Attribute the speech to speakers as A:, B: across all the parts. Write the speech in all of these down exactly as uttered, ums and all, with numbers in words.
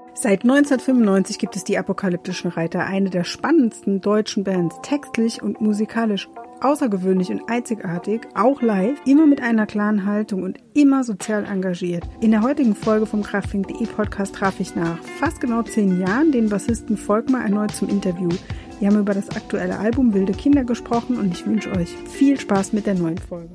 A: Seit neunzehnhundertfünfundneunzig gibt es die Apokalyptischen Reiter, eine der spannendsten deutschen Bands, textlich und musikalisch außergewöhnlich und einzigartig, auch live, immer mit einer klaren Haltung und immer sozial engagiert. In der heutigen Folge vom Kraftklink punkt de Podcast traf ich nach fast genau zehn Jahren den Bassisten Volkmar erneut zum Interview. Wir haben über das aktuelle Album Wilde Kinder gesprochen und ich wünsche euch viel Spaß mit der neuen Folge.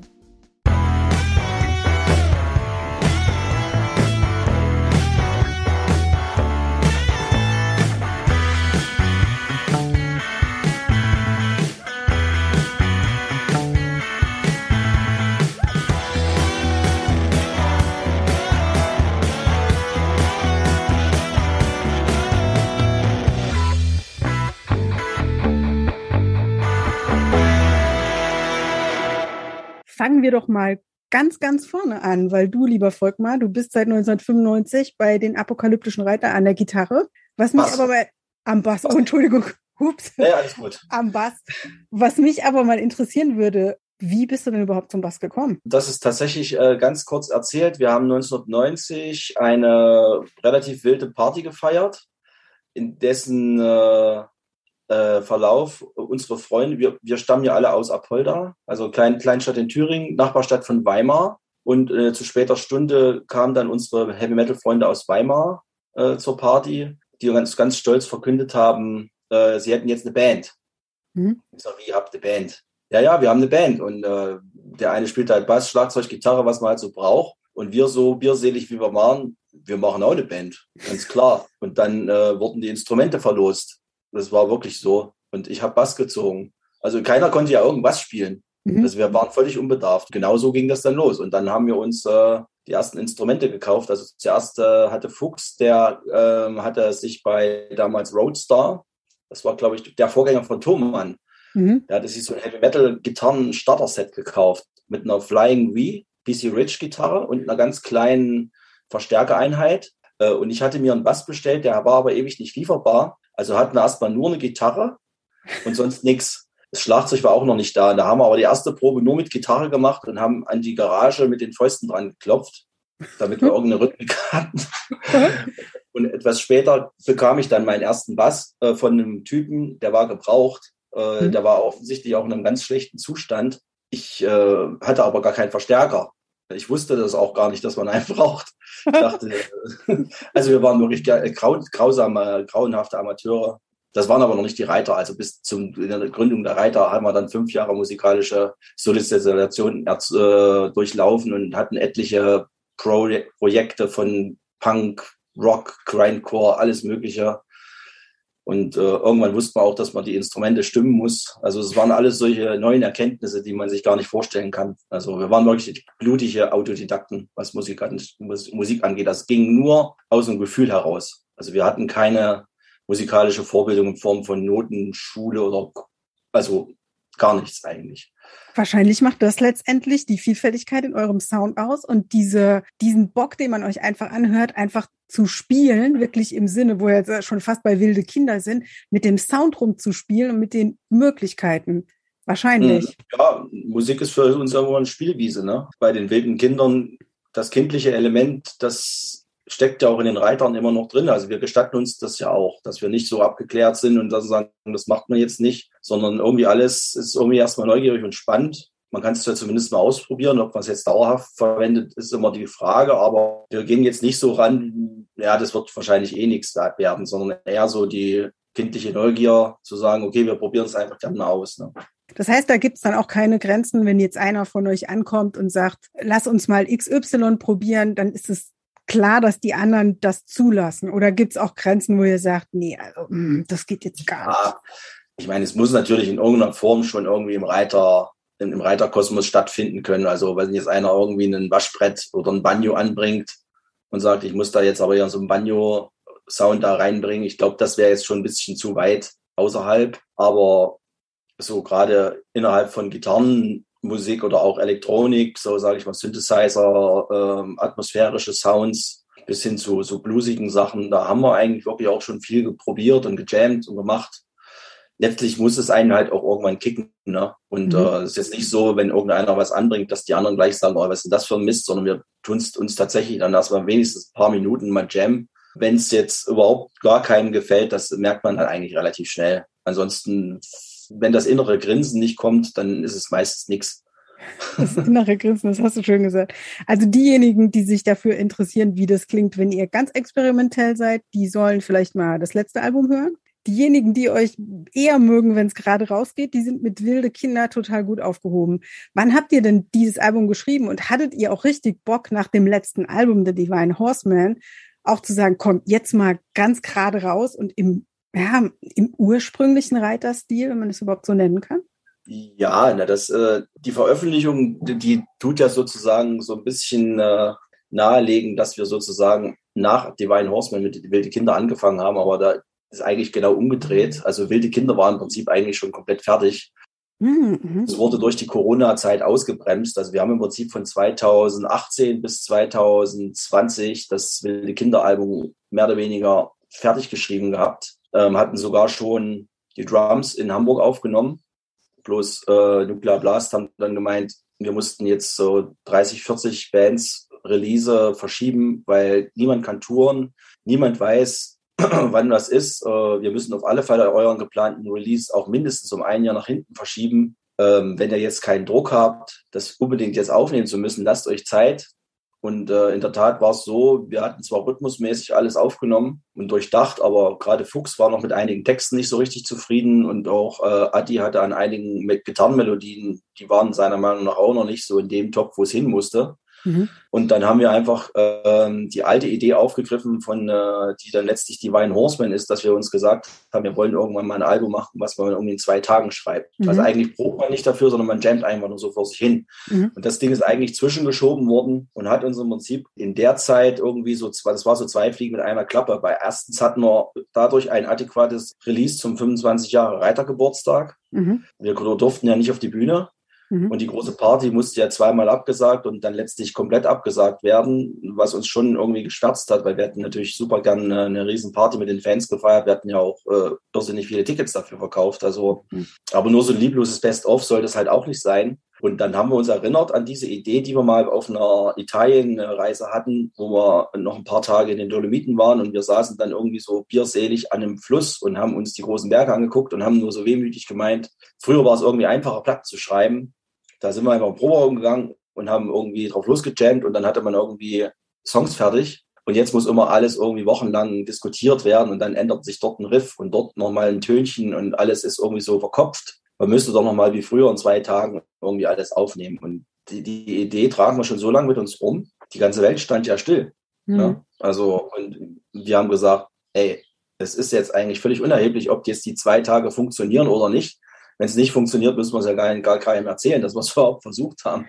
A: Fangen wir doch mal ganz, ganz vorne an, weil du, lieber Volkmar, du bist seit neunzehnhundertfünfundneunzig bei den Apokalyptischen Reiter an der Gitarre. Was mich
B: Bass.
A: aber bei, am Bass, oh, Entschuldigung, hups,
B: Ja, alles gut.
A: am Bass. Was mich aber mal interessieren würde, wie bist du denn überhaupt zum Bass gekommen?
B: Das ist tatsächlich äh, ganz kurz erzählt. Wir haben neunzehnhundertneunzig eine relativ wilde Party gefeiert, in dessen äh, äh, Verlauf unsere Freunde, wir, wir stammen ja alle aus Apolda, also Klein, Kleinstadt in Thüringen, Nachbarstadt von Weimar. Und äh, zu später Stunde kamen dann unsere Heavy-Metal-Freunde aus Weimar äh, zur Party, die ganz, ganz stolz verkündet haben, äh, sie hätten jetzt eine Band.
A: Mhm.
B: Ich sag, wie, ihr habt eine Band? Ja, ja, wir haben eine Band. Und äh, der eine spielt halt Bass, Schlagzeug, Gitarre, was man halt so braucht. Und wir so bierselig, wie wir waren, wir machen auch eine Band, ganz klar. Und dann äh, wurden die Instrumente verlost. Das war wirklich so. Und ich habe Bass gezogen. Also keiner konnte ja irgendwas spielen.
A: Mhm.
B: Also wir waren völlig unbedarft. Genau so ging das dann los. Und dann haben wir uns äh, die ersten Instrumente gekauft. Also zuerst äh, hatte Fuchs, der äh, hatte sich bei damals Roadstar, das war, glaube ich, der Vorgänger von Thomann,
A: Mhm.
B: der hatte sich so ein Heavy-Metal-Gitarren-Starter-Set gekauft mit einer Flying V, B C Rich-Gitarre und einer ganz kleinen Verstärkereinheit. Äh, und ich hatte mir einen Bass bestellt, der war aber ewig nicht lieferbar. Also hatten wir erstmal nur eine Gitarre und sonst nichts. Das Schlagzeug war auch noch nicht da. Da haben wir aber die erste Probe nur mit Gitarre gemacht und haben an die Garage mit den Fäusten dran geklopft, damit wir irgendeine Rhythmik hatten. Und etwas später bekam ich dann meinen ersten Bass äh, von einem Typen, der war gebraucht. Äh,
A: Mhm.
B: Der war offensichtlich auch in einem ganz schlechten Zustand. Ich äh, hatte aber gar keinen Verstärker. Ich wusste das auch gar nicht, dass man einen braucht. Ich dachte, also wir waren wirklich grau, grausame, grauenhafte Amateure. Das waren aber noch nicht die Reiter. Also bis zum in der Gründung der Reiter haben wir dann fünf Jahre musikalische Solistation äh, durchlaufen und hatten etliche Pro- Projekte von Punk, Rock, Grindcore, alles Mögliche. Und äh, irgendwann wusste man auch, dass man die Instrumente stimmen muss. Also es waren alles solche neuen Erkenntnisse, die man sich gar nicht vorstellen kann. Also wir waren wirklich blutige Autodidakten, was Musik, was Musik angeht. Das ging nur aus dem Gefühl heraus. Also wir hatten keine musikalische Vorbildung in Form von Noten, Schule oder also gar nichts eigentlich.
A: Wahrscheinlich macht das letztendlich die Vielfältigkeit in eurem Sound aus und diese, diesen Bock, den man euch einfach anhört, einfach zu spielen, wirklich im Sinne, wo wir jetzt schon fast bei wilde Kinder sind, mit dem Sound rumzuspielen und mit den Möglichkeiten. Wahrscheinlich.
B: Ja, Musik ist für uns irgendwo eine Spielwiese, ne? Bei den wilden Kindern, das kindliche Element, das steckt ja auch in den Reitern immer noch drin. Also wir gestatten uns das ja auch, dass wir nicht so abgeklärt sind und dass wir sagen, das macht man jetzt nicht, sondern irgendwie alles ist irgendwie erstmal neugierig und spannend. Man kann es ja zumindest mal ausprobieren. Ob man es jetzt dauerhaft verwendet, ist immer die Frage. Aber wir gehen jetzt nicht so ran, ja, das wird wahrscheinlich eh nichts werden, sondern eher so die kindliche Neugier zu sagen, okay, wir probieren es einfach gerne aus. Ne?
A: Das heißt, da gibt es dann auch keine Grenzen, wenn jetzt einer von euch ankommt und sagt, lass uns mal X Y probieren, dann ist es klar, dass die anderen das zulassen? Oder gibt es auch Grenzen, wo ihr sagt, nee, also, mh, das geht jetzt gar nicht?
B: Ja, ich meine, es muss natürlich in irgendeiner Form schon irgendwie im Reiter, im, im Reiterkosmos stattfinden können. Also wenn jetzt einer irgendwie ein Waschbrett oder ein Banjo anbringt und sagt, ich muss da jetzt aber ja so einen Banjo-Sound da reinbringen, ich glaube, das wäre jetzt schon ein bisschen zu weit außerhalb. Aber so gerade innerhalb von Gitarrenmusik oder auch Elektronik, so sage ich mal Synthesizer, ähm, atmosphärische Sounds bis hin zu so bluesigen Sachen, da haben wir eigentlich wirklich auch schon viel probiert und gejammt und gemacht. Letztlich muss es einen halt auch irgendwann kicken, ne? Und es mhm. äh, ist jetzt nicht so, wenn irgendeiner was anbringt, dass die anderen gleich sagen, oh, was ist denn das für ein Mist, sondern wir tun es uns tatsächlich dann erstmal wenigstens ein paar Minuten mal jammen Wenn es jetzt überhaupt gar keinem gefällt, das merkt man dann eigentlich relativ schnell. Ansonsten, wenn das innere Grinsen nicht kommt, dann ist es meistens nichts.
A: Das innere Grinsen, das hast du schön gesagt. Also diejenigen, die sich dafür interessieren, wie das klingt, wenn ihr ganz experimentell seid, die sollen vielleicht mal das letzte Album hören. Diejenigen, die euch eher mögen, wenn es gerade rausgeht, die sind mit Wilde Kinder total gut aufgehoben. Wann habt ihr denn dieses Album geschrieben und hattet ihr auch richtig Bock nach dem letzten Album, The Divine Horseman, auch zu sagen, kommt jetzt mal ganz gerade raus und im, ja, im ursprünglichen Reiterstil, wenn man das überhaupt so nennen kann?
B: Ja, na, das, äh, die Veröffentlichung, die, die tut ja sozusagen so ein bisschen äh, nahelegen, dass wir sozusagen nach Divine Horseman mit Wilde Kinder angefangen haben, aber da ist eigentlich genau umgedreht. Also Wilde Kinder waren im Prinzip eigentlich schon komplett fertig.
A: Mhm.
B: Es wurde durch die Corona-Zeit ausgebremst. Also wir haben im Prinzip von zweitausendachtzehn bis zweitausendzwanzig das Wilde Kinder-Album mehr oder weniger fertig geschrieben gehabt. Ähm, hatten sogar schon die Drums in Hamburg aufgenommen. Bloß äh, Nuclear Blast haben dann gemeint, wir mussten jetzt so dreißig, vierzig Bands Release verschieben, weil niemand kann touren, niemand weiß, wann das ist. Wir müssen auf alle Fälle euren geplanten Release auch mindestens um ein Jahr nach hinten verschieben. Wenn ihr jetzt keinen Druck habt, das unbedingt jetzt aufnehmen zu müssen, lasst euch Zeit. Und äh, in der Tat war es so, wir hatten zwar rhythmusmäßig alles aufgenommen und durchdacht, aber gerade Fuchs war noch mit einigen Texten nicht so richtig zufrieden und auch äh, Adi hatte an einigen Gitarrenmelodien, die waren seiner Meinung nach auch noch nicht so in dem Top, wo es hin musste. Mhm. Und dann haben wir einfach ähm, die alte Idee aufgegriffen, von äh, die dann letztlich Divine Horseman ist, dass wir uns gesagt haben, wir wollen irgendwann mal ein Album machen, was man irgendwie in zwei Tagen schreibt. Mhm. Also eigentlich probt man nicht dafür, sondern man jammt einfach nur so vor sich hin. Mhm. Und das Ding ist eigentlich zwischengeschoben worden und hat uns im Prinzip in der Zeit irgendwie so, das war so zwei Fliegen mit einer Klappe. Bei erstens hatten wir dadurch ein adäquates Release zum fünfundzwanzig Jahre Reitergeburtstag. Mhm. Wir durften ja nicht auf die Bühne. Und die große Party musste ja zweimal abgesagt und dann letztlich komplett abgesagt werden, was uns schon irgendwie geschwärzt hat, weil wir hätten natürlich super gern eine riesen Party mit den Fans gefeiert. Wir hatten ja auch äh, irrsinnig viele Tickets dafür verkauft. Also, mhm. aber nur so ein liebloses Best-of soll das halt auch nicht sein. Und dann haben wir uns erinnert an diese Idee, die wir mal auf einer Italienreise hatten, wo wir noch ein paar Tage in den Dolomiten waren und wir saßen dann irgendwie so bierselig an einem Fluss und haben uns die großen Berge angeguckt und haben nur so wehmütig gemeint, früher war es irgendwie einfacher, Platten zu schreiben. Da sind wir einfach im Proberaum gegangen und haben irgendwie drauf losgejammt und dann hatte man irgendwie Songs fertig. Und jetzt muss immer alles irgendwie wochenlang diskutiert werden und dann ändert sich dort ein Riff und dort nochmal ein Tönchen und alles ist irgendwie so verkopft. Man müsste doch nochmal wie früher in zwei Tagen irgendwie alles aufnehmen. Und die, die Idee tragen wir schon so lange mit uns rum. Die ganze Welt stand ja still. Mhm. Ja? Also, und wir haben gesagt, ey, es ist jetzt eigentlich völlig unerheblich, ob jetzt die zwei Tage funktionieren oder nicht. Wenn es nicht funktioniert, müssen wir es ja gar, gar keinem erzählen, dass wir es überhaupt versucht haben.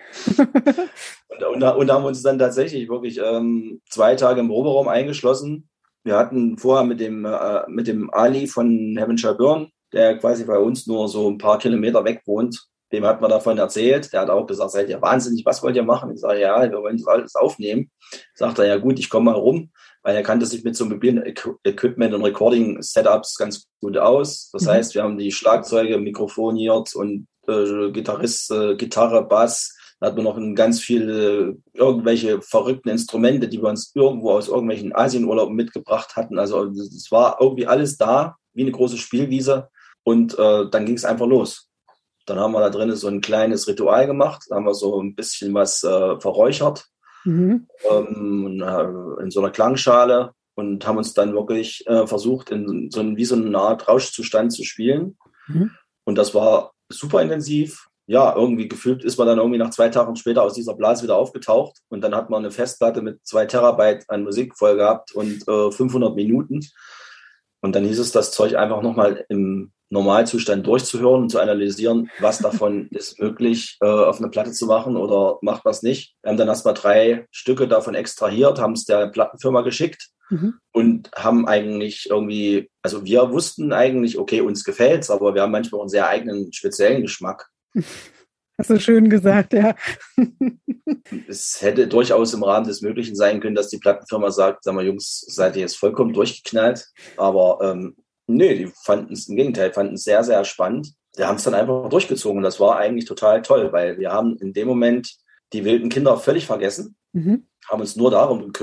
B: und, und, und haben uns dann tatsächlich wirklich ähm, zwei Tage im Proberaum eingeschlossen. Wir hatten vorher mit dem, äh, mit dem Ali von Heaven Shall Burn, der quasi bei uns nur so ein paar Kilometer weg wohnt, dem hat man davon erzählt. Der hat auch gesagt, seid ihr wahnsinnig, was wollt ihr machen? Ich sage, ja, wir wollen das alles aufnehmen. Sagt er, ja gut, ich komme mal rum, weil er kannte sich mit so mobilen Equipment und Recording-Setups ganz gut aus. Das mhm. heißt, wir haben die Schlagzeuge mikrofoniert und äh, Gitarrist, äh, Gitarre, Bass. Da hat man noch ganz viele äh, irgendwelche verrückten Instrumente, die wir uns irgendwo aus irgendwelchen Asienurlauben mitgebracht hatten. Also es war irgendwie alles da, wie eine große Spielwiese. Und äh, dann ging es einfach los. Dann haben wir da drin so ein kleines Ritual gemacht. Da haben wir so ein bisschen was äh, verräuchert. Mhm. Ähm, in so einer Klangschale und haben uns dann wirklich äh, versucht, in so ein, wie so eine Art Rauschzustand zu spielen. Mhm. Und das war super intensiv. Ja, irgendwie gefühlt ist man dann irgendwie nach zwei Tagen später aus dieser Blase wieder aufgetaucht und dann hat man eine Festplatte mit zwei Terabyte an Musik voll gehabt und äh, fünfhundert Minuten. Und dann hieß es, das Zeug einfach nochmal im Normalzustand durchzuhören und zu analysieren, was davon ist möglich, äh, auf eine Platte zu machen oder macht man es nicht. Wir haben dann erstmal drei Stücke davon extrahiert, haben es der Plattenfirma geschickt mhm. und haben eigentlich irgendwie, also wir wussten eigentlich, okay, uns gefällt's, aber wir haben manchmal auch einen sehr eigenen, speziellen Geschmack.
A: Hast du schön gesagt, ja.
B: Es hätte durchaus im Rahmen des Möglichen sein können, dass die Plattenfirma sagt, sag mal, Jungs, seid ihr jetzt vollkommen durchgeknallt, aber ähm, nee, die fanden es im Gegenteil, fanden es sehr, sehr spannend. Die haben es dann einfach durchgezogen und das war eigentlich total toll, weil wir haben in dem Moment die wilden Kinder völlig vergessen, mhm. haben uns nur darum gekümmert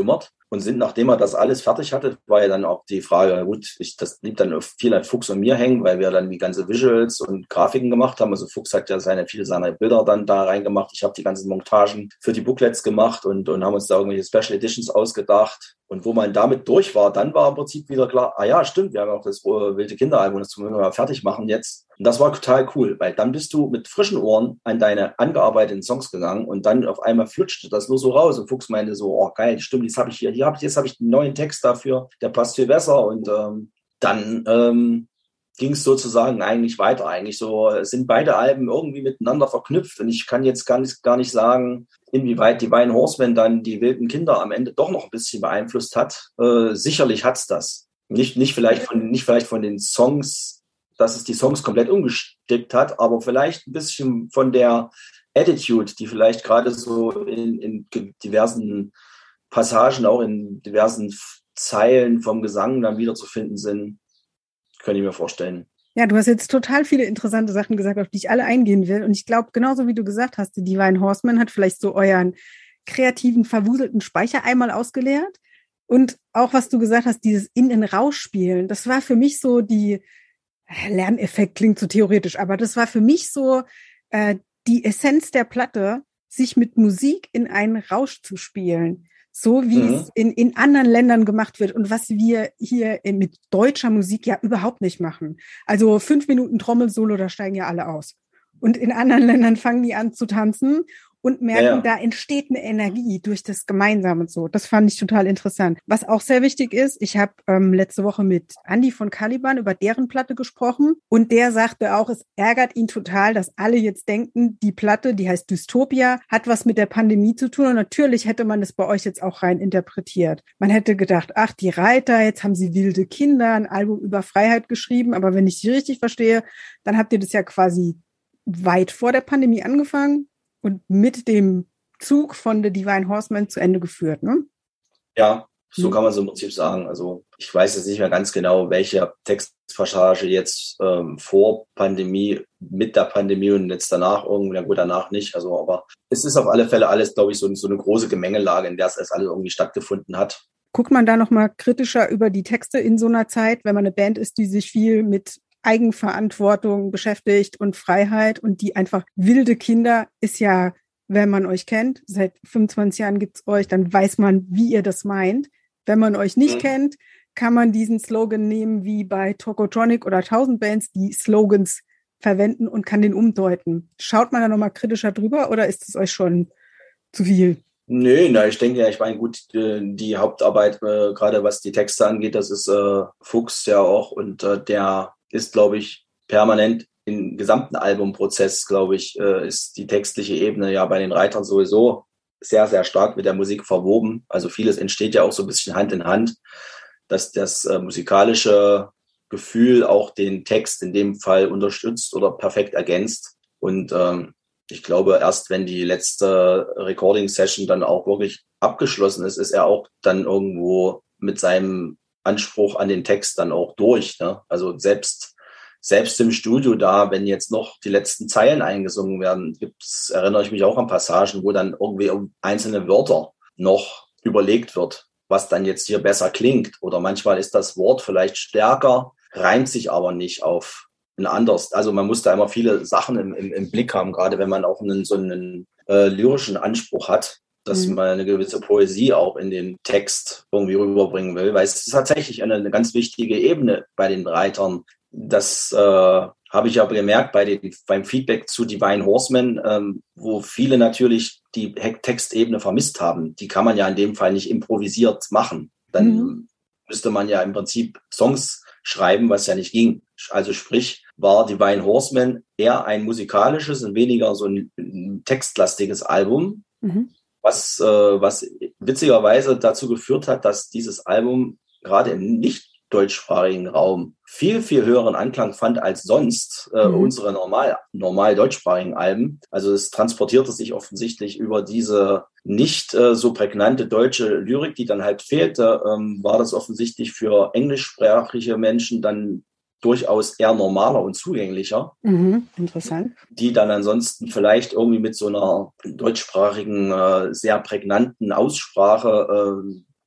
B: und sind, nachdem er das alles fertig hatte, war ja dann auch die Frage, gut, ich, das blieb dann viel an Fuchs und mir hängen, weil wir dann die ganze Visuals und Grafiken gemacht haben. Also Fuchs hat ja seine, viele seiner Bilder dann da reingemacht. Ich habe die ganzen Montagen für die Booklets gemacht und, und haben uns da irgendwelche Special Editions ausgedacht. Und wo man damit durch war, dann war im Prinzip wieder klar, ah ja, stimmt, wir haben auch das uh, wilde Kinderalbum, das müssen wir mal fertig machen jetzt. Und das war total cool, weil dann bist du mit frischen Ohren an deine angearbeiteten Songs gegangen und dann auf einmal flutschte das nur so raus und Fuchs meinte so, oh geil, stimmt, jetzt habe ich hier, hier habe ich, jetzt habe ich einen neuen Text dafür, der passt viel besser und ähm, dann ähm, ging es sozusagen eigentlich weiter. Eigentlich so sind beide Alben irgendwie miteinander verknüpft und ich kann jetzt gar nicht, gar nicht sagen, inwieweit Divine Horseman dann die wilden Kinder am Ende doch noch ein bisschen beeinflusst hat. Äh, sicherlich hat's das. Nicht, nicht vielleicht von, nicht vielleicht von den Songs, dass es die Songs komplett umgestickt hat, aber vielleicht ein bisschen von der Attitude, die vielleicht gerade so in, in diversen Passagen, auch in diversen Zeilen vom Gesang dann wiederzufinden sind, könnte ich mir vorstellen.
A: Ja, du hast jetzt total viele interessante Sachen gesagt, auf die ich alle eingehen will. Und ich glaube, genauso wie du gesagt hast, die Divine Horseman hat vielleicht so euren kreativen, verwuselten Speicher einmal ausgeleert. Und auch, was du gesagt hast, dieses in den Rausch spielen, das war für mich so die, Lerneffekt klingt so theoretisch, aber das war für mich so äh, die Essenz der Platte, sich mit Musik in einen Rausch zu spielen. So wie mhm. es in, in anderen Ländern gemacht wird und was wir hier in, mit deutscher Musik ja überhaupt nicht machen. Also fünf Minuten Trommelsolo, da steigen ja alle aus. Und in anderen Ländern fangen die an zu tanzen und merken, ja, ja. da entsteht eine Energie durch das Gemeinsame und so. Das fand ich total interessant. Was auch sehr wichtig ist, ich habe ähm, letzte Woche mit Andi von Caliban über deren Platte gesprochen und der sagte auch, es ärgert ihn total, dass alle jetzt denken, die Platte, die heißt Dystopia, hat was mit der Pandemie zu tun und natürlich hätte man das bei euch jetzt auch rein interpretiert. Man hätte gedacht, ach, die Reiter, jetzt haben sie wilde Kinder, ein Album über Freiheit geschrieben, aber wenn ich Sie richtig verstehe, dann habt ihr das ja quasi weit vor der Pandemie angefangen und mit dem Zug von The Divine Horseman zu Ende geführt, ne?
B: Ja, so kann man so im Prinzip sagen. Also ich weiß jetzt nicht mehr ganz genau, welche Textpassage jetzt ähm, vor Pandemie, mit der Pandemie und jetzt danach irgendwie, ja gut, danach nicht. Also, aber es ist auf alle Fälle alles, glaube ich, so, so eine große Gemengelage, in der es alles irgendwie stattgefunden hat.
A: Guckt man da nochmal kritischer über die Texte in so einer Zeit, wenn man eine Band ist, die sich viel mit Eigenverantwortung beschäftigt und Freiheit und die einfach wilde Kinder ist ja, wenn man euch kennt, seit fünfundzwanzig Jahren gibt's euch, dann weiß man, wie ihr das meint. Wenn man euch nicht mhm. kennt, kann man diesen Slogan nehmen wie bei Tokotronic oder tausend Bands, die Slogans verwenden und kann den umdeuten. Schaut man da nochmal kritischer drüber oder ist es euch schon zu viel?
B: Nö, na, ich denke ja, ich meine, gut, die, die Hauptarbeit, äh, gerade was die Texte angeht, das ist äh, Fuchs ja auch und äh, der ist, glaube ich, permanent im gesamten Albumprozess, glaube ich, äh, ist die textliche Ebene ja bei den Reitern sowieso sehr, sehr stark mit der Musik verwoben. Also vieles entsteht ja auch so ein bisschen Hand in Hand, dass das äh, musikalische Gefühl auch den Text in dem Fall unterstützt oder perfekt ergänzt. Und ähm, ich glaube, erst wenn die letzte Recording-Session dann auch wirklich abgeschlossen ist, ist er auch dann irgendwo mit seinem Anspruch an den Text dann auch durch. Ne? Also selbst, selbst im Studio da, wenn jetzt noch die letzten Zeilen eingesungen werden, gibt's, erinnere ich mich auch an Passagen, wo dann irgendwie um einzelne Wörter noch überlegt wird, was dann jetzt hier besser klingt. Oder manchmal ist das Wort vielleicht stärker, reimt sich aber nicht auf ein anderes. Also man muss da immer viele Sachen im, im, im Blick haben, gerade wenn man auch einen, so einen äh, lyrischen Anspruch hat, dass mhm. man eine gewisse Poesie auch in den Text irgendwie rüberbringen will, weil es ist tatsächlich eine, eine ganz wichtige Ebene bei den Reitern. Das äh, habe ich aber gemerkt bei den, beim Feedback zu Divine Horseman, ähm, wo viele natürlich die Textebene vermisst haben. Die kann man ja in dem Fall nicht improvisiert machen. Dann mhm. müsste man ja im Prinzip Songs schreiben, was ja nicht ging. Also sprich, war Divine Horseman eher ein musikalisches und weniger so ein, ein textlastiges Album. Mhm. Was, äh, was witzigerweise dazu geführt hat, dass dieses Album gerade im nicht deutschsprachigen Raum viel, viel höheren Anklang fand als sonst äh, mhm. unsere normal, normal deutschsprachigen Alben. Also es transportierte sich offensichtlich über diese nicht äh, so prägnante deutsche Lyrik, die dann halt fehlte, ähm, war das offensichtlich für englischsprachige Menschen dann durchaus eher normaler und zugänglicher.
A: Mhm, interessant.
B: Die dann ansonsten vielleicht irgendwie mit so einer deutschsprachigen, äh, sehr prägnanten Aussprache äh,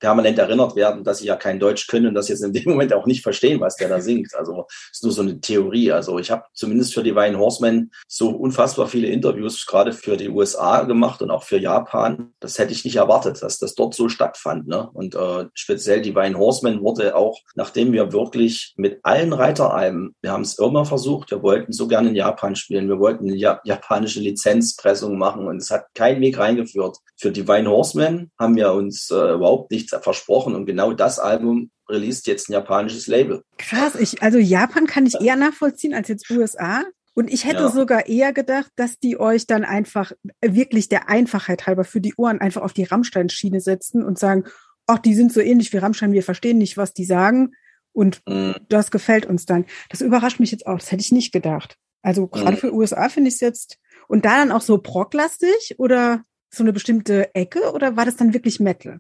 B: permanent erinnert werden, dass sie ja kein Deutsch können und das jetzt in dem Moment auch nicht verstehen, was der da singt. Also ist nur so eine Theorie. Also ich habe zumindest für Divine Horseman so unfassbar viele Interviews gerade für die U S A gemacht und auch für Japan. Das hätte ich nicht erwartet, dass das dort so stattfand. Ne? Und äh, speziell Divine Horseman wurde auch, nachdem wir wirklich mit allen Reiteralben, wir haben es immer versucht, wir wollten so gerne in Japan spielen, wir wollten eine ja- japanische Lizenzpressung machen und es hat keinen Weg reingeführt. Für Divine Horseman haben wir uns äh, überhaupt nichts versprochen und genau das Album released jetzt ein japanisches Label.
A: Krass, ich, also Japan kann ich eher nachvollziehen als jetzt U S A. Und ich hätte
B: Ja.
A: sogar eher gedacht, dass die euch dann einfach wirklich der Einfachheit halber für die Ohren einfach auf die Rammstein-Schiene setzen und sagen, ach, die sind so ähnlich wie Rammstein, wir verstehen nicht, was die sagen und
B: Mhm.
A: das gefällt uns dann. Das überrascht mich jetzt auch, das hätte ich nicht gedacht. Also gerade
B: Mhm.
A: für U S A finde ich es jetzt, und da dann auch so prog-lastig oder so eine bestimmte Ecke oder war das dann wirklich Metal?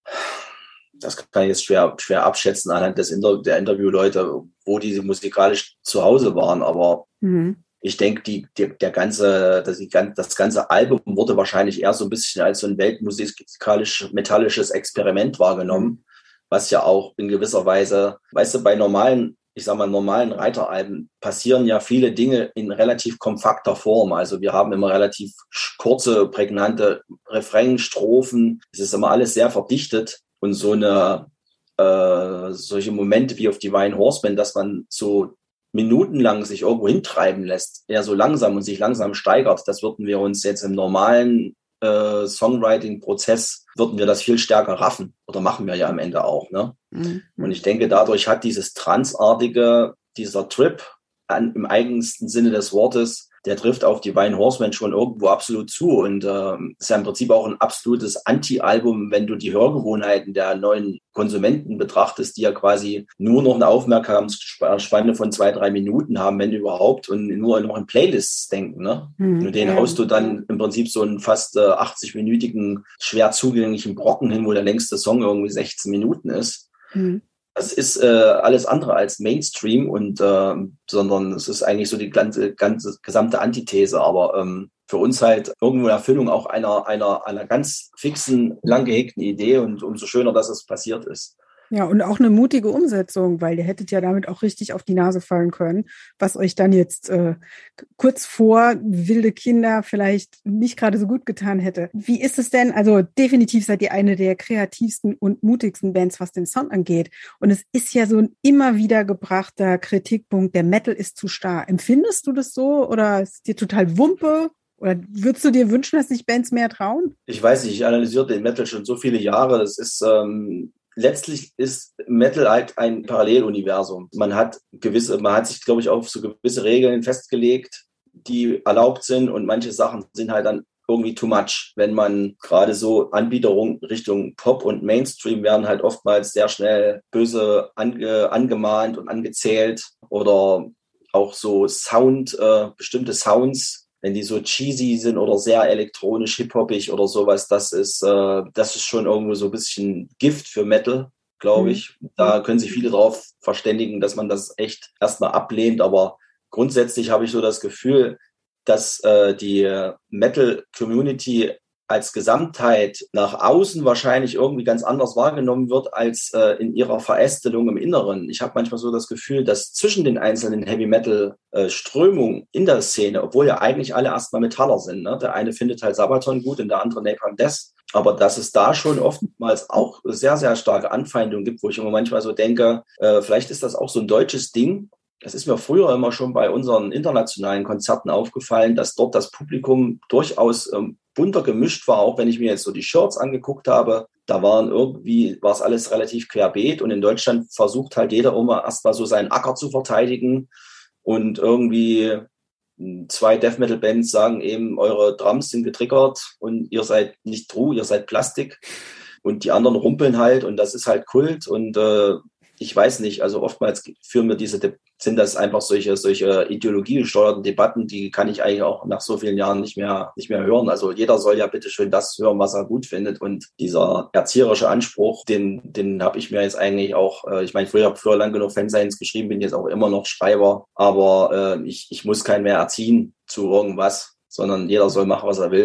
B: Das kann ich jetzt schwer, schwer abschätzen anhand des Inter- der Interviewleute, wo die musikalisch zu Hause waren. Aber
A: Mhm.
B: ich denke, die, die, der ganze, das, die, das ganze Album wurde wahrscheinlich eher so ein bisschen als so ein weltmusikalisch-metallisches Experiment wahrgenommen,
A: Mhm.
B: was ja auch in gewisser Weise, weißt du, bei normalen, ich sag mal, normalen Reiteralben passieren ja viele Dinge in relativ kompakter Form. Also wir haben immer relativ kurze, prägnante Refrain-Strophen. Es ist immer alles sehr verdichtet. Und so eine, äh, solche Momente wie auf Divine Horseman, dass man so minutenlang sich irgendwo hintreiben lässt, eher so langsam und sich langsam steigert, das würden wir uns jetzt im normalen äh, Songwriting-Prozess, würden wir das viel stärker raffen. Oder machen wir ja am Ende auch. Ne?
A: Mhm.
B: Und ich denke, dadurch hat dieses Transartige, dieser Trip an, im eigensten Sinne des Wortes, der trifft auf Divine Horseman schon irgendwo absolut zu und äh, ist ja im Prinzip auch ein absolutes Anti-Album, wenn du die Hörgewohnheiten der neuen Konsumenten betrachtest, die ja quasi nur noch eine Aufmerksamkeitsspanne von zwei, drei Minuten haben, wenn überhaupt, und nur noch in Playlists denken. Ne?
A: Mhm.
B: Und den
A: Ja.
B: haust du dann im Prinzip so einen fast äh, achtzig-minütigen, schwer zugänglichen Brocken hin, wo der längste Song irgendwie sechzehn Minuten ist.
A: Mhm.
B: Das ist äh, alles andere als Mainstream und äh, sondern es ist eigentlich so die ganze, ganze gesamte Antithese. Aber ähm, für uns halt irgendwo eine Erfüllung auch einer einer einer ganz fixen, lang gehegten Idee und umso schöner, dass es passiert ist.
A: Ja, und auch eine mutige Umsetzung, weil ihr hättet ja damit auch richtig auf die Nase fallen können, was euch dann jetzt äh, kurz vor wilde Kinder vielleicht nicht gerade so gut getan hätte. Wie ist es denn? Also definitiv seid ihr eine der kreativsten und mutigsten Bands, was den Sound angeht. Und es ist ja so ein immer wieder gebrachter Kritikpunkt, der Metal ist zu starr. Empfindest du das so oder ist dir total Wumpe? Oder würdest du dir wünschen, dass sich Bands mehr trauen?
B: Ich weiß nicht, ich analysiere den Metal schon so viele Jahre. Das ist ähm, letztlich ist Metal halt ein Paralleluniversum. Man hat gewisse, man hat sich, glaube ich, auf so gewisse Regeln festgelegt, die erlaubt sind und manche Sachen sind halt dann irgendwie too much. Wenn man gerade so Anbieterungen Richtung Pop und Mainstream werden halt oftmals sehr schnell böse ange, angemahnt und angezählt oder auch so Sound, äh, bestimmte Sounds, wenn die so cheesy sind oder sehr elektronisch, hip-hoppig oder sowas, das ist, äh, das ist schon irgendwo so ein bisschen Gift für Metal, glaube ich. Mhm. Da können sich viele drauf verständigen, dass man das echt erstmal ablehnt. Aber grundsätzlich habe ich so das Gefühl, dass äh, die Metal-Community als Gesamtheit nach außen wahrscheinlich irgendwie ganz anders wahrgenommen wird als äh, in ihrer Verästelung im Inneren. Ich habe manchmal so das Gefühl, dass zwischen den einzelnen Heavy-Metal-Strömungen äh, in der Szene, obwohl ja eigentlich alle erstmal Metaller sind, ne? Der eine findet halt Sabaton gut und der andere Napalm Death, aber dass es da schon oftmals auch sehr, sehr starke Anfeindungen gibt, wo ich immer manchmal so denke, äh, vielleicht ist das auch so ein deutsches Ding. Es ist mir früher immer schon bei unseren internationalen Konzerten aufgefallen, dass dort das Publikum durchaus ähm, bunter gemischt war, auch wenn ich mir jetzt so die Shirts angeguckt habe. Da waren irgendwie, war es alles relativ querbeet und in Deutschland versucht halt jeder immer erstmal so seinen Acker zu verteidigen und irgendwie zwei Death Metal Bands sagen eben, eure Drums sind getriggert und ihr seid nicht true, ihr seid Plastik und die anderen rumpeln halt und das ist halt Kult und äh, ich weiß nicht, also oftmals führen wir diese, sind das einfach solche, solche ideologiegesteuerten Debatten, die kann ich eigentlich auch nach so vielen Jahren nicht mehr, nicht mehr hören. Also jeder soll ja bitte schön das hören, was er gut findet. Und dieser erzieherische Anspruch, den, den habe ich mir jetzt eigentlich auch, äh, ich meine, früher habe ich früher lang genug Fansigns geschrieben, bin jetzt auch immer noch Schreiber, aber äh, ich, ich muss keinen mehr erziehen zu irgendwas, sondern jeder soll machen, was er will.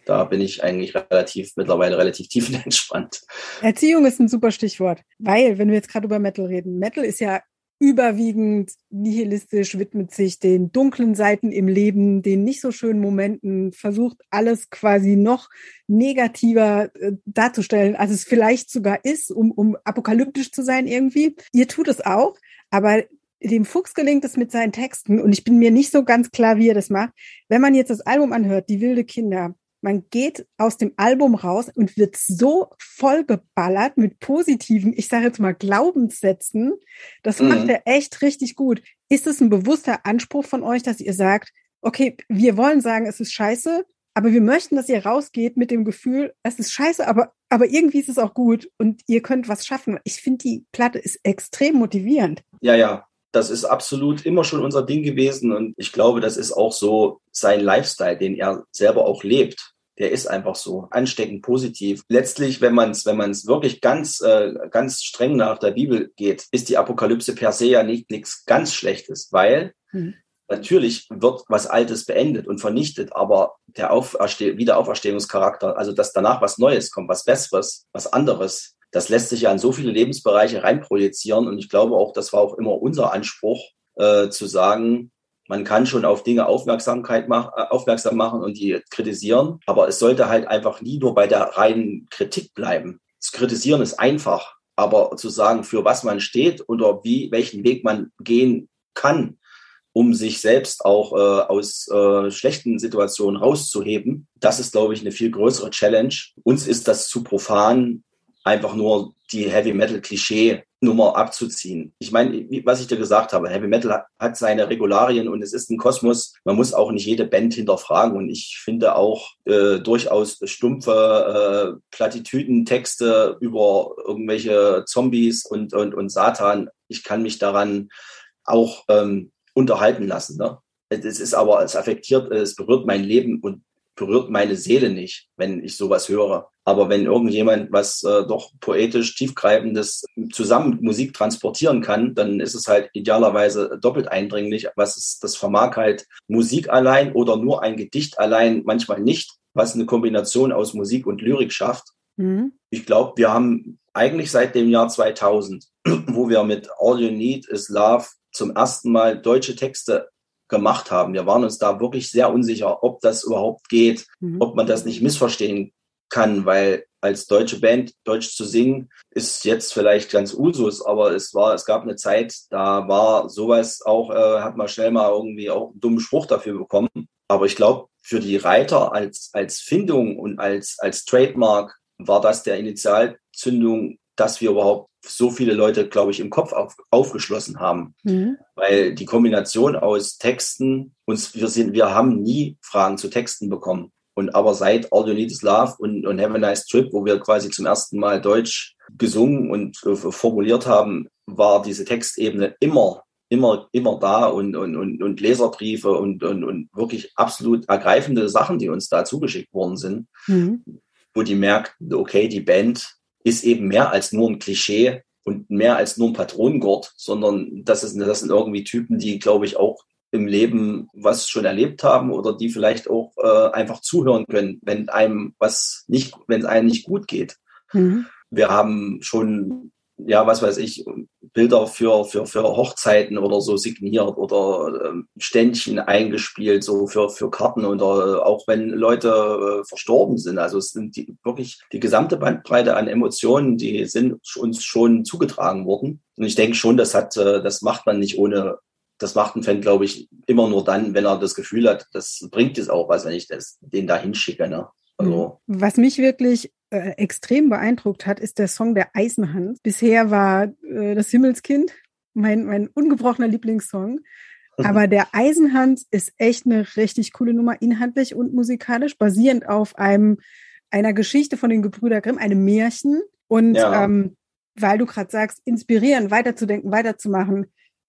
B: da bin ich eigentlich relativ, mittlerweile relativ tiefenentspannt.
A: Erziehung ist ein super Stichwort, weil, wenn wir jetzt gerade über Metal reden, Metal ist ja überwiegend nihilistisch, widmet sich den dunklen Seiten im Leben, den nicht so schönen Momenten, versucht alles quasi noch negativer äh, darzustellen, als es vielleicht sogar ist, um, um apokalyptisch zu sein irgendwie. Ihr tut es auch, aber dem Fuchs gelingt es mit seinen Texten, und ich bin mir nicht so ganz klar, wie er das macht. Wenn man jetzt das Album anhört, Die wilde Kinder, man geht aus dem Album raus und wird so vollgeballert mit positiven, ich sage jetzt mal Glaubenssätzen. Das mhm. macht er echt richtig gut. Ist es ein bewusster Anspruch von euch, dass ihr sagt, okay, wir wollen sagen, es ist scheiße, aber wir möchten, dass ihr rausgeht mit dem Gefühl, es ist scheiße, aber, aber irgendwie ist es auch gut und ihr könnt was schaffen. Ich finde, die Platte ist extrem motivierend.
B: Ja, ja. Das ist absolut immer schon unser Ding gewesen, und ich glaube, das ist auch so sein Lifestyle, den er selber auch lebt. Der ist einfach so ansteckend positiv. Letztlich, wenn man es wenn man es wirklich ganz äh, ganz streng nach der Bibel geht, ist die Apokalypse per se ja nicht nichts ganz Schlechtes, weil mhm. natürlich wird was Altes beendet und vernichtet, aber der Auferste- Wiederauferstehungscharakter, also dass danach was Neues kommt, was Besseres, was anderes, das lässt sich ja in so viele Lebensbereiche reinprojizieren. Und ich glaube auch, das war auch immer unser Anspruch, äh, zu sagen, man kann schon auf Dinge Aufmerksamkeit mach, äh, aufmerksam machen und die kritisieren, aber es sollte halt einfach nie nur bei der reinen Kritik bleiben. Das Kritisieren ist einfach, aber zu sagen, für was man steht oder wie, welchen Weg man gehen kann, um sich selbst auch äh, aus äh, schlechten Situationen rauszuheben, das ist, glaube ich, eine viel größere Challenge. Uns ist das zu profan, einfach nur die Heavy-Metal-Klischee-Nummer abzuziehen. Ich meine, was ich dir gesagt habe, Heavy-Metal hat seine Regularien und es ist ein Kosmos. Man muss auch nicht jede Band hinterfragen. Und ich finde auch äh, durchaus stumpfe äh, Plattitüden-Texte über irgendwelche Zombies und, und, und Satan. Ich kann mich daran auch ähm, unterhalten lassen. Ne? Es ist aber, es affektiert, es berührt mein Leben und berührt meine Seele nicht, wenn ich sowas höre. Aber wenn irgendjemand was äh, doch poetisch tiefgreifendes zusammen mit Musik transportieren kann, dann ist es halt idealerweise doppelt eindringlich. Was ist, das vermag halt Musik allein oder nur ein Gedicht allein manchmal nicht, was eine Kombination aus Musik und Lyrik schafft. Mhm. Ich glaube, wir haben eigentlich seit dem Jahr zweitausend, wo wir mit All You Need Is Love zum ersten Mal deutsche Texte gemacht haben. Wir waren uns da wirklich sehr unsicher, ob das überhaupt geht, mhm. ob man das nicht missverstehen kann, weil als deutsche Band Deutsch zu singen ist jetzt vielleicht ganz Usus, aber es war, es gab eine Zeit, da war sowas auch, äh, hat man schnell mal irgendwie auch einen dummen Spruch dafür bekommen. Aber ich glaube, für die Reiter als, als Findung und als, als Trademark war das der Initialzündung, dass wir überhaupt so viele Leute, glaube ich, im Kopf auf, aufgeschlossen haben. Mhm. Weil die Kombination aus Texten, uns, wir sind, wir haben nie Fragen zu Texten bekommen. Und aber seit All You Need Is Love und, und Have a Nice Trip, wo wir quasi zum ersten Mal Deutsch gesungen und äh, formuliert haben, war diese Textebene immer, immer, immer da und, und, und, und Leserbriefe und, und, und wirklich absolut ergreifende Sachen, die uns da zugeschickt worden sind, mhm. wo die merkten, okay, die Band ist eben mehr als nur ein Klischee und mehr als nur ein Patronengurt, sondern das, ist, das sind irgendwie Typen, die, glaube ich, auch im Leben was schon erlebt haben oder die vielleicht auch äh, einfach zuhören können, wenn einem was nicht, wenn es einem nicht gut geht. Mhm. Wir haben schon, ja, was weiß ich, Bilder für, für, für Hochzeiten oder so signiert oder äh, Ständchen eingespielt, so für, für Karten oder äh, auch wenn Leute äh, verstorben sind. Also es sind die, wirklich die gesamte Bandbreite an Emotionen, die sind uns schon zugetragen worden. Und ich denke schon, das hat, äh, das macht man nicht ohne, das macht ein Fan, glaube ich, immer nur dann, wenn er das Gefühl hat, das bringt es auch was, wenn ich das, den da hinschicke. Ne? Also,
A: was mich wirklich äh, extrem beeindruckt hat, ist der Song Der Eisenhans. Bisher war äh, das Himmelskind mein, mein ungebrochener Lieblingssong. Aber der Eisenhans ist echt eine richtig coole Nummer, inhaltlich und musikalisch, basierend auf einem einer Geschichte von den Gebrüder Grimm, einem Märchen. Und ja. ähm, weil du gerade sagst, inspirieren, weiterzudenken, weiterzumachen,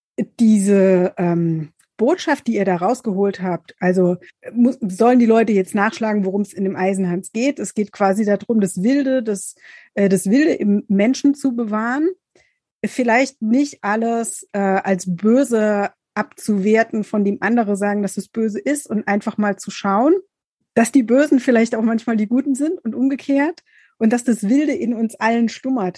A: diese ähm, Botschaft, die ihr da rausgeholt habt, also muss, sollen die Leute jetzt nachschlagen, worum es in dem Eisenhans geht. Es geht quasi darum, das Wilde, das, äh, das Wilde im Menschen zu bewahren. Vielleicht nicht alles äh, als böse abzuwerten, von dem andere sagen, dass es böse ist und einfach mal zu schauen, dass die Bösen vielleicht auch manchmal die Guten sind und umgekehrt und dass das Wilde in uns allen schlummert.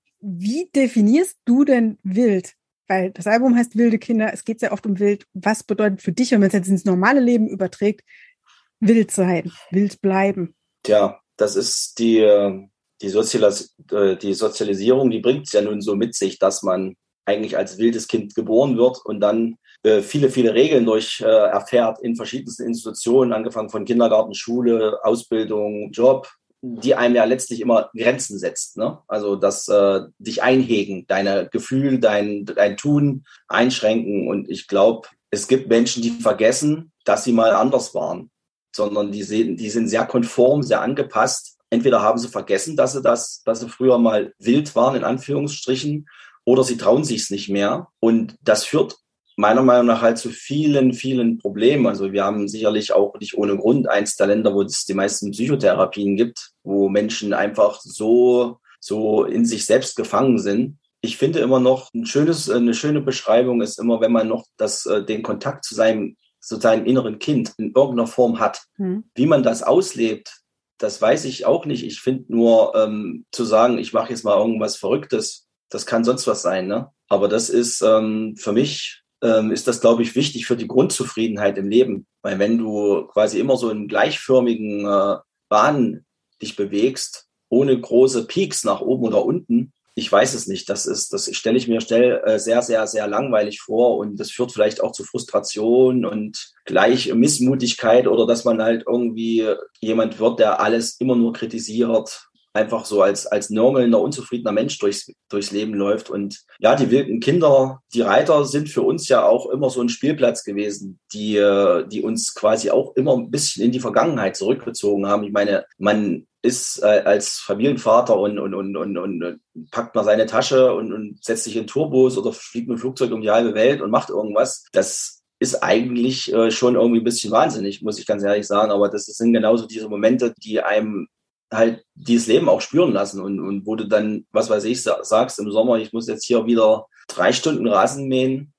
A: Wie definierst du denn wild? Weil das Album heißt Wilde Kinder, es geht sehr oft um wild. Was bedeutet für dich, wenn man es jetzt ins normale Leben überträgt, wild sein, wild bleiben?
B: Tja, das ist die, die, Sozialis- die Sozialisierung, die bringt es ja nun so mit sich, dass man eigentlich als wildes Kind geboren wird und dann äh, viele, viele Regeln durch äh, erfährt in verschiedensten Institutionen, angefangen von Kindergarten, Schule, Ausbildung, Job, die einem ja letztlich immer Grenzen setzt, ne? Also das äh, dich einhegen, deine Gefühle, dein, dein Tun einschränken. Und ich glaube, es gibt Menschen, die vergessen, dass sie mal anders waren, sondern die, sehen, die sind sehr konform, sehr angepasst. Entweder haben sie vergessen, dass sie das, dass sie früher mal wild waren, in Anführungsstrichen, oder sie trauen sich es nicht mehr. Und das führt meiner Meinung nach halt zu vielen, vielen Problemen. Also wir haben sicherlich auch nicht ohne Grund eins der Länder, wo es die meisten Psychotherapien gibt, wo Menschen einfach so, so in sich selbst gefangen sind. Ich finde immer noch ein schönes, eine schöne Beschreibung ist immer, wenn man noch das, den Kontakt zu seinem, zu seinem inneren Kind in irgendeiner Form hat. Mhm. Wie man das auslebt, das weiß ich auch nicht. Ich finde nur, ähm, zu sagen, ich mache jetzt mal irgendwas Verrücktes, das kann sonst was sein, ne? Aber das ist ähm, für mich ähm, ist das, glaube ich, wichtig für die Grundzufriedenheit im Leben. Weil wenn du quasi immer so in gleichförmigen äh, Bahnen dich bewegst, ohne große Peaks nach oben oder unten, ich weiß es nicht. Das ist, das stelle ich mir schnell äh, sehr, sehr, sehr langweilig vor und das führt vielleicht auch zu Frustration und gleich Missmutigkeit oder dass man halt irgendwie jemand wird, der alles immer nur kritisiert, einfach so als, als nörgelnder, unzufriedener Mensch durchs, durchs Leben läuft. Und ja, die wilden Kinder, die Reiter sind für uns ja auch immer so ein Spielplatz gewesen, die, die uns quasi auch immer ein bisschen in die Vergangenheit zurückgezogen haben. Ich meine, man ist äh, als Familienvater und, und, und, und, und packt mal seine Tasche und, und setzt sich in Turbos oder fliegt mit dem Flugzeug um die halbe Welt und macht irgendwas. Das ist eigentlich äh, schon irgendwie ein bisschen wahnsinnig, muss ich ganz ehrlich sagen. Aber das sind genauso diese Momente, die einem halt dieses Leben auch spüren lassen und, und wo du dann, was weiß ich, sagst im Sommer, ich muss jetzt hier wieder drei Stunden Rasen mähen,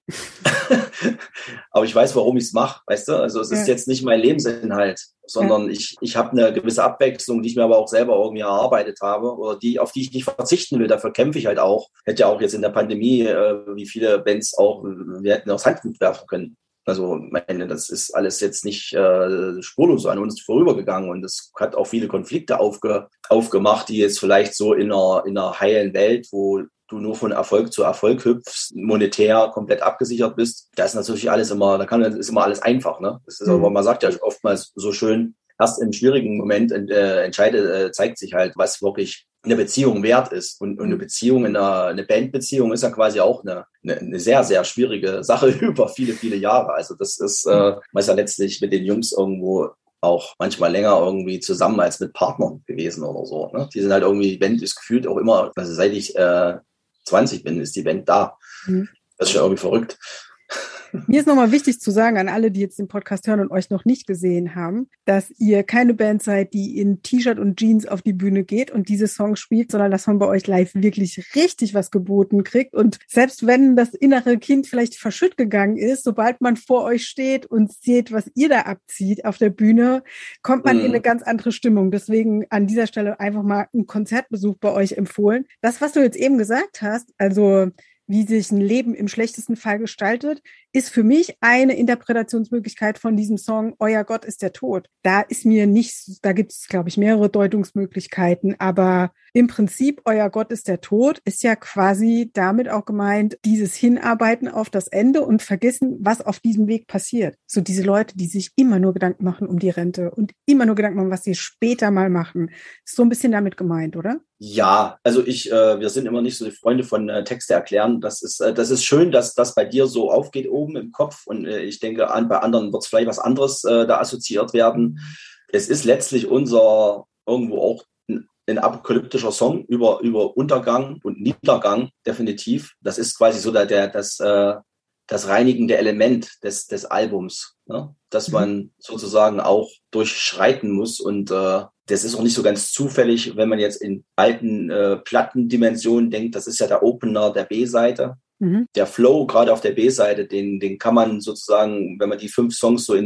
B: aber ich weiß, warum ich es mache, weißt du, also es ist ja jetzt nicht mein Lebensinhalt, sondern ja. ich, ich habe eine gewisse Abwechslung, die ich mir aber auch selber irgendwie erarbeitet habe oder die, auf die ich nicht verzichten will, dafür kämpfe ich halt auch, hätte ja auch jetzt in der Pandemie, äh, wie viele Bands auch, wir hätten aufs Handtuch werfen können. Also, meine, das ist alles jetzt nicht äh, spurlos an uns vorübergegangen und es hat auch viele Konflikte aufge, aufgemacht, die jetzt vielleicht so in einer, in einer heilen Welt, wo du nur von Erfolg zu Erfolg hüpfst, monetär komplett abgesichert bist. Da ist natürlich alles immer, da kann, ist immer alles einfach, ne? Das ist, mhm. aber man sagt ja oftmals so schön, erst im schwierigen Moment äh, entscheidet, äh, zeigt sich halt, was wirklich eine Beziehung wert ist. Und, und eine Beziehung, in einer, eine Bandbeziehung ist ja quasi auch eine, eine, eine sehr, sehr schwierige Sache über viele, viele Jahre. Also das ist, äh, man ist ja letztlich mit den Jungs irgendwo auch manchmal länger irgendwie zusammen als mit Partnern gewesen oder so. Ne? Die sind halt irgendwie, die Band ist gefühlt auch immer, also seit ich äh, zwanzig bin, ist die Band da. Mhm. Das ist schon irgendwie verrückt.
A: Mir ist nochmal wichtig zu sagen an alle, die jetzt den Podcast hören und euch noch nicht gesehen haben, dass ihr keine Band seid, die in T-Shirt und Jeans auf die Bühne geht und diese Songs spielt, sondern dass man bei euch live wirklich richtig was geboten kriegt. Und selbst wenn das innere Kind vielleicht verschütt gegangen ist, sobald man vor euch steht und seht, was ihr da abzieht auf der Bühne, kommt man mhm. in eine ganz andere Stimmung. Deswegen an dieser Stelle einfach mal einen Konzertbesuch bei euch empfohlen. Das, was du jetzt eben gesagt hast, also wie sich ein Leben im schlechtesten Fall gestaltet, ist für mich eine Interpretationsmöglichkeit von diesem Song Euer Gott ist der Tod. Da ist mir nicht, da gibt es, glaube ich, mehrere Deutungsmöglichkeiten, aber im Prinzip Euer Gott ist der Tod ist ja quasi damit auch gemeint, dieses Hinarbeiten auf das Ende und vergessen, was auf diesem Weg passiert. So diese Leute, die sich immer nur Gedanken machen um die Rente und immer nur Gedanken machen, was sie später mal machen. Ist so ein bisschen damit gemeint, oder?
B: Ja, also ich, äh, wir sind immer nicht so die Freunde von äh, Texte erklären. Das ist, äh, das ist schön, dass das bei dir so aufgeht oben im Kopf. Und äh, ich denke, an, bei anderen wird es vielleicht was anderes äh, da assoziiert werden. Es ist letztlich unser irgendwo auch ein, ein apokalyptischer Song über, über Untergang und Niedergang, definitiv. Das ist quasi so der, der, das, äh, das reinigende Element des, des Albums, ne? Dass man sozusagen auch durchschreiten muss und äh, das ist auch nicht so ganz zufällig, wenn man jetzt in alten äh, Plattendimensionen denkt, das ist ja der Opener der B-Seite. Mhm. Der Flow gerade auf der B-Seite, den, den kann man sozusagen, wenn man die fünf Songs so in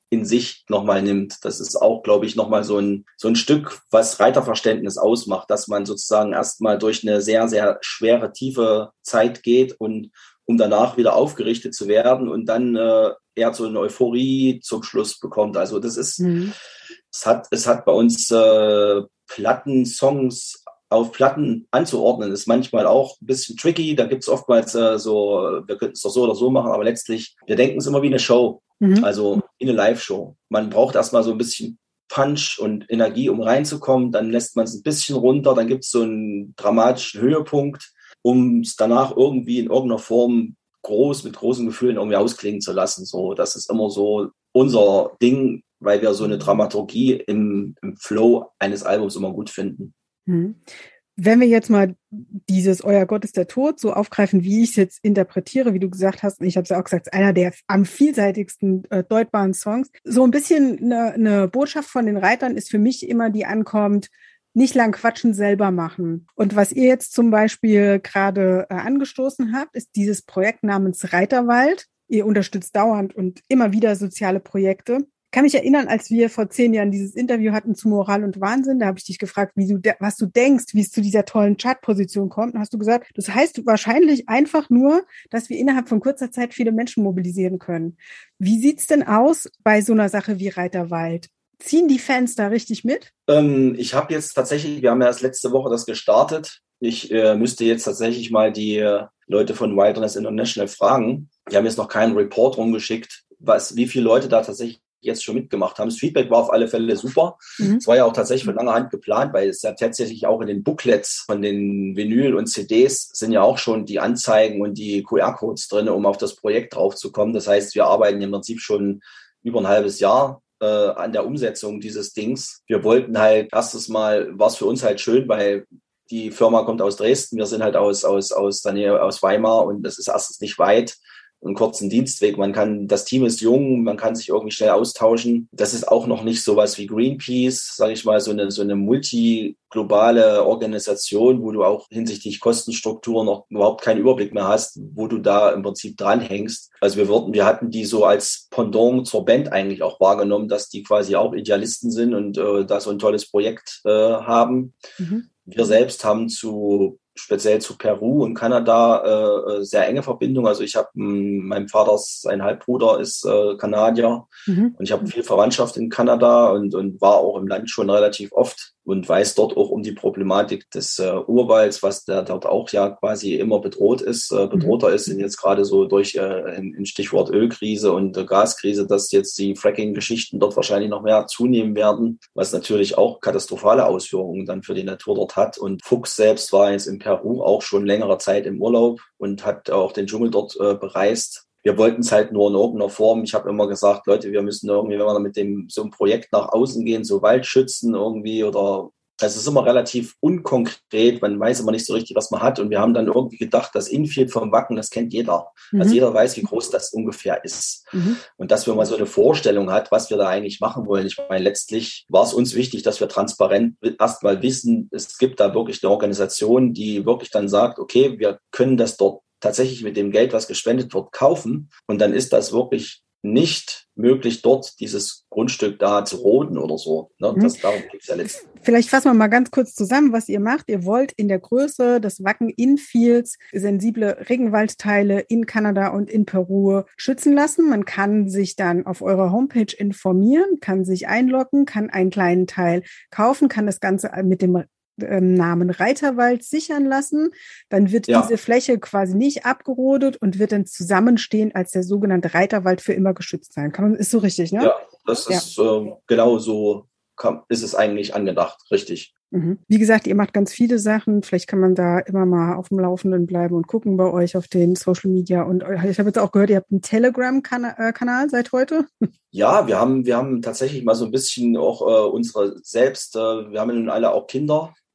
B: in sich nochmal nimmt. Das ist auch, glaube ich, nochmal so ein, so ein Stück, was Reiterverständnis ausmacht, dass man sozusagen erstmal durch eine sehr, sehr schwere, tiefe Zeit geht und um danach wieder aufgerichtet zu werden und dann äh, eher so eine Euphorie zum Schluss bekommt. Also das ist, mhm. es hat, es hat bei uns äh, Platten, Songs auf Platten anzuordnen, ist manchmal auch ein bisschen tricky. Da gibt es oftmals äh, so, wir könnten es doch so oder so machen, aber letztlich, wir denken es immer wie eine Show, mhm. also wie eine Live-Show. Man braucht erstmal so ein bisschen Punch und Energie, um reinzukommen. Dann lässt man es ein bisschen runter, dann gibt es so einen dramatischen Höhepunkt, um es danach irgendwie in irgendeiner Form groß, mit großen Gefühlen irgendwie ausklingen zu lassen. So, das ist immer so unser Ding, weil wir so eine Dramaturgie im, im Flow eines Albums immer gut finden.
A: Wenn wir jetzt mal dieses Euer Gott ist der Tod so aufgreifen, wie ich es jetzt interpretiere, wie du gesagt hast, und ich habe es ja auch gesagt, einer der am vielseitigsten äh, deutbaren Songs, so ein bisschen eine, eine Botschaft von den Reitern ist für mich immer, die ankommt, nicht lang quatschen, selber machen. Und was ihr jetzt zum Beispiel gerade äh, angestoßen habt, ist dieses Projekt namens Reiterwald. Ihr unterstützt dauernd und immer wieder soziale Projekte. Ich kann mich erinnern, als wir vor zehn Jahren dieses Interview hatten zu Moral und Wahnsinn, da habe ich dich gefragt, wie du de- was du denkst, wie es zu dieser tollen Chartposition kommt. Und hast du gesagt, das heißt wahrscheinlich einfach nur, dass wir innerhalb von kurzer Zeit viele Menschen mobilisieren können. Wie sieht's denn aus bei so einer Sache wie Reiterwald? Ziehen die Fans da richtig mit?
B: Ähm, ich habe jetzt tatsächlich, wir haben ja erst letzte Woche das gestartet. Ich äh, müsste jetzt tatsächlich mal die äh, Leute von Wilderness International fragen. Die haben jetzt noch keinen Report rumgeschickt, was, wie viele Leute da tatsächlich jetzt schon mitgemacht haben. Das Feedback war auf alle Fälle super. Mhm. Es war ja auch tatsächlich von langer Hand geplant, weil es ja tatsächlich auch in den Booklets von den Vinyl und C Ds sind ja auch schon die Anzeigen und die Q R-Codes drin, um auf das Projekt draufzukommen. Das heißt, wir arbeiten im Prinzip schon über ein halbes Jahr äh, an der Umsetzung dieses Dings. Wir wollten halt erstes Mal, war es für uns halt schön, weil die Firma kommt aus Dresden, wir sind halt aus, aus, aus der Nähe, aus Weimar und das ist erstens nicht weit. Einen kurzen Dienstweg. Man kann, das Team ist jung, man kann sich irgendwie schnell austauschen. Das ist auch noch nicht sowas wie Greenpeace, sage ich mal, so eine, so eine multiglobale Organisation, wo du auch hinsichtlich Kostenstruktur noch überhaupt keinen Überblick mehr hast, wo du da im Prinzip dranhängst. Also wir wurden, wir hatten die so als Pendant zur Band eigentlich auch wahrgenommen, dass die quasi auch Idealisten sind und äh, da so ein tolles Projekt äh, haben. Mhm. Wir selbst haben zu speziell zu Peru und Kanada äh, sehr enge Verbindung. Also ich habe, mein Vater, sein Halbbruder ist äh, Kanadier mhm. und ich habe viel Verwandtschaft in Kanada und, und war auch im Land schon relativ oft und weiß dort auch um die Problematik des äh, Urwalds, was der dort auch ja quasi immer bedroht ist, äh, bedrohter mhm. ist, und jetzt gerade so durch äh, in Stichwort Ölkrise und äh, Gaskrise, dass jetzt die Fracking-Geschichten dort wahrscheinlich noch mehr zunehmen werden, was natürlich auch katastrophale Auswirkungen dann für die Natur dort hat. Und Fuchs selbst war jetzt in Peru auch schon längere Zeit im Urlaub und hat auch den Dschungel dort äh, bereist. Wir wollten es halt nur in irgendeiner Form. Ich habe immer gesagt, Leute, wir müssen irgendwie, wenn wir mit dem so einem Projekt nach außen gehen, so Waldschützen irgendwie oder es ist immer relativ unkonkret. Man weiß immer nicht so richtig, was man hat. Und wir haben dann irgendwie gedacht, das Infield vom Wacken, das kennt jeder. Mhm. Also jeder weiß, wie groß das ungefähr ist. Mhm. Und dass wir mal so eine Vorstellung hat, was wir da eigentlich machen wollen. Ich meine, letztlich war es uns wichtig, dass wir transparent erstmal wissen, es gibt da wirklich eine Organisation, die wirklich dann sagt, okay, wir können das dort tatsächlich mit dem Geld, was gespendet wird, kaufen. Und dann ist das wirklich nicht möglich, dort dieses Grundstück da zu roden oder so. Ne? Das, mhm. Darum geht es ja letztendlich.
A: Vielleicht fassen wir mal ganz kurz zusammen, was ihr macht. Ihr wollt in der Größe des Wacken-Infields sensible Regenwaldteile in Kanada und in Peru schützen lassen. Man kann sich dann auf eurer Homepage informieren, kann sich einloggen, kann einen kleinen Teil kaufen, kann das Ganze mit dem Namen Reiterwald sichern lassen, dann wird ja. diese Fläche quasi nicht abgerodet und wird dann zusammenstehend als der sogenannte Reiterwald für immer geschützt sein. Kann man, ist so richtig, ne?
B: Ja, das ist ja. äh, genau so kann, ist es eigentlich angedacht, richtig.
A: Mhm. Wie gesagt, ihr macht ganz viele Sachen. Vielleicht kann man da immer mal auf dem Laufenden bleiben und gucken bei euch auf den Social Media. Und ich habe jetzt auch gehört, ihr habt einen Telegram-Kanal seit heute.
B: Ja, wir haben, wir haben tatsächlich mal so ein bisschen auch äh, unsere selbst, äh, wir haben ja nun alle auch Kinder.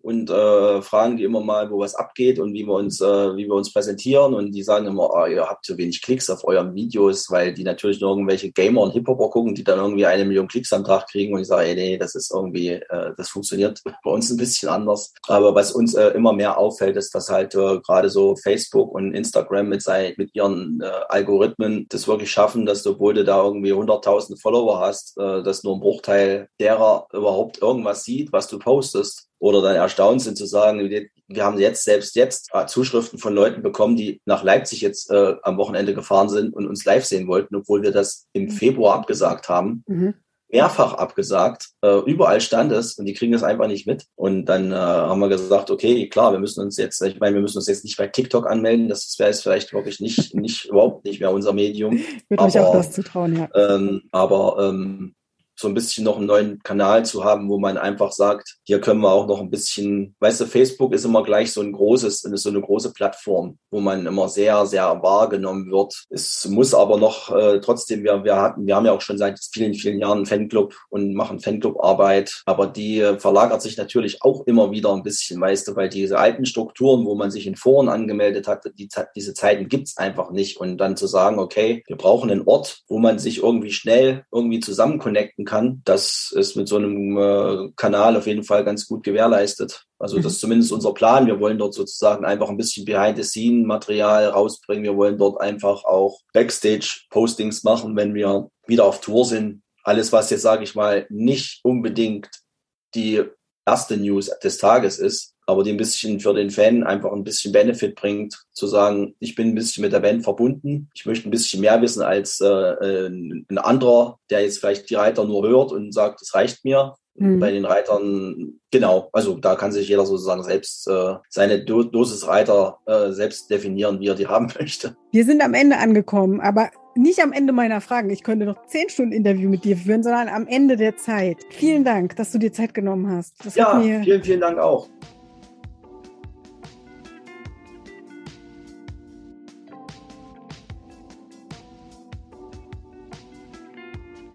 B: und äh, fragen die immer mal, wo was abgeht und wie wir uns, äh, wie wir uns präsentieren. Und die sagen immer, oh, ihr habt so wenig Klicks auf euren Videos, weil die natürlich nur irgendwelche Gamer und Hip-Hopper gucken, die dann irgendwie eine Million Klicks am Tag kriegen. Und ich sage, ey, nee, das ist irgendwie, äh, das funktioniert bei uns ein bisschen anders. Aber was uns äh, immer mehr auffällt, ist, dass halt äh, gerade so Facebook und Instagram mit, sein, mit ihren äh, Algorithmen das wirklich schaffen, dass du, obwohl du da irgendwie hunderttausend Follower hast, äh, dass nur ein Bruchteil derer überhaupt irgendwas sieht, was du postest. Oder dann erstaunt sind zu sagen, wir haben jetzt selbst jetzt Zuschriften von Leuten bekommen, die nach Leipzig jetzt äh, am Wochenende gefahren sind und uns live sehen wollten, obwohl wir das im Februar abgesagt haben. Mhm. Mehrfach abgesagt, äh, überall stand es und die kriegen das einfach nicht mit. Und dann äh, haben wir gesagt, okay, klar, wir müssen uns jetzt, ich meine, wir müssen uns jetzt nicht bei TikTok anmelden, das wäre jetzt vielleicht wirklich nicht, nicht überhaupt nicht mehr unser Medium.
A: Würde mich auch das zutrauen, ja.
B: Ähm, aber ähm, so ein bisschen noch einen neuen Kanal zu haben, wo man einfach sagt, hier können wir auch noch ein bisschen, weißt du, Facebook ist immer gleich so ein großes, so eine große Plattform, wo man immer sehr, sehr wahrgenommen wird. Es muss aber noch äh, trotzdem, wir, wir hatten, wir haben ja auch schon seit vielen, vielen Jahren einen Fanclub und machen Fanclub-Arbeit, aber die äh, verlagert sich natürlich auch immer wieder ein bisschen, weißt du, weil diese alten Strukturen, wo man sich in Foren angemeldet hat, die, diese Zeiten gibt's einfach nicht. Und dann zu sagen, okay, wir brauchen einen Ort, wo man sich irgendwie schnell irgendwie zusammen connecten kann, das ist mit so einem äh, Kanal auf jeden Fall ganz gut gewährleistet. Also das ist zumindest unser Plan. Wir wollen dort sozusagen einfach ein bisschen Behind-the-Scene-Material rausbringen. Wir wollen dort einfach auch Backstage-Postings machen, wenn wir wieder auf Tour sind. Alles, was jetzt, sage ich mal, nicht unbedingt die erste News des Tages ist, aber die ein bisschen für den Fan einfach ein bisschen Benefit bringt, zu sagen, ich bin ein bisschen mit der Band verbunden, ich möchte ein bisschen mehr wissen als äh, ein anderer, der jetzt vielleicht die Reiter nur hört und sagt, es reicht mir. Mhm. Bei den Reitern, genau, also da kann sich jeder sozusagen selbst äh, seine Do- Dosis Reiter äh, selbst definieren, wie er die haben möchte.
A: Wir sind am Ende angekommen, aber nicht am Ende meiner Fragen. Ich könnte noch zehn Stunden Interview mit dir führen, sondern am Ende der Zeit. Vielen Dank, dass du dir Zeit genommen hast. Das
B: ja,
A: hat mir
B: vielen, vielen Dank auch.